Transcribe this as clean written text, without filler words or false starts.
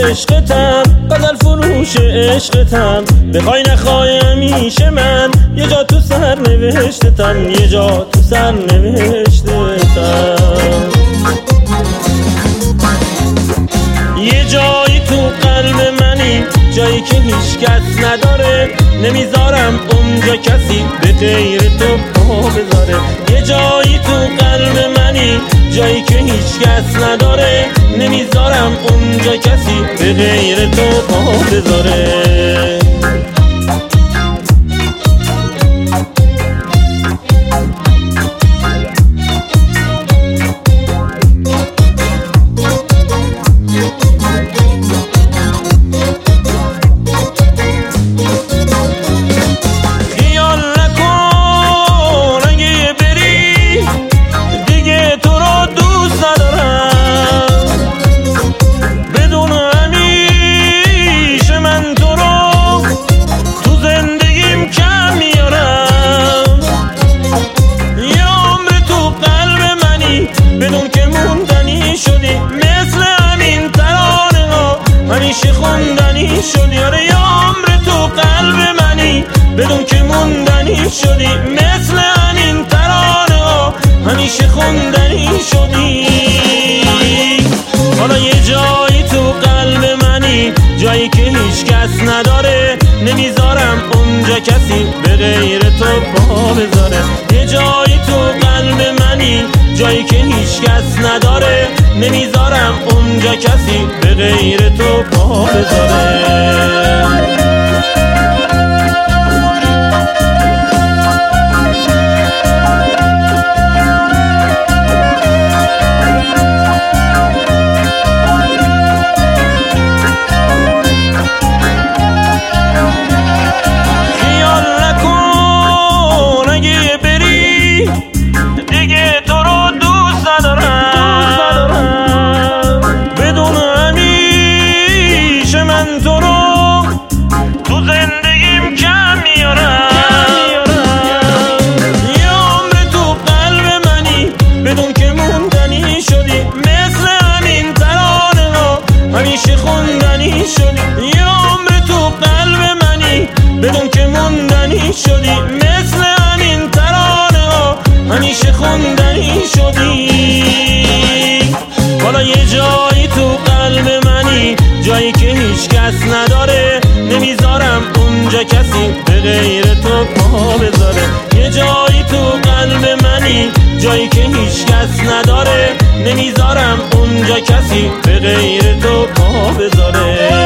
عشقتم، غزل فروش عشقتم. بخوای نخوای همیشه من یه جا تو سر نوشتتم، یه جا تو سر نوشتتم. یه جایی تو قلب منی، جایی که هیچ کس نداره، نمیذارم اونجا کسی به غیر تو پا بذاره. یه جایی تو قلب منی، جایی که هیچ کس نداره، نمیذارم اونجا کسی به غیر تو پا بذاره. بدون که موندنی شدی مثل همین ترانه ها، همیشه خوندنی شدی. آره یه عمر تو قلب منی، بدون که موندنی شدی مثل همین ترانه ها، همیشه خوندنی شدی. حالا یه جایی تو قلب منی، جایی که هیچ کس نداره، نمیذارم اونجا کسی به غیر تو پا بذاره. یه جایی تو قلب منی، جایی که هیچ کس نداره، نمیذارم اونجا کسی به غیر تو پا بذاره. تو رو تو زندگیم کم میارم. یه عمر تو قلب منی، بدون که موندنی شدی مثل همین ترانه ها، همیشه خوندنی شدی. یه عمر تو قلب منی، بدون که موندنی شدی مثل همین ترانه ها، همیشه خوندنی شدی. حالا یه جایی تو قلب منی، جایی که هیچ کس نداره، نمیذارم اونجا کسی به غیر تو پا بذاره. یه جایی تو قلب منی، جایی که هیچ کس نداره، نمیذارم اونجا کسی به غیر تو پا بذاره.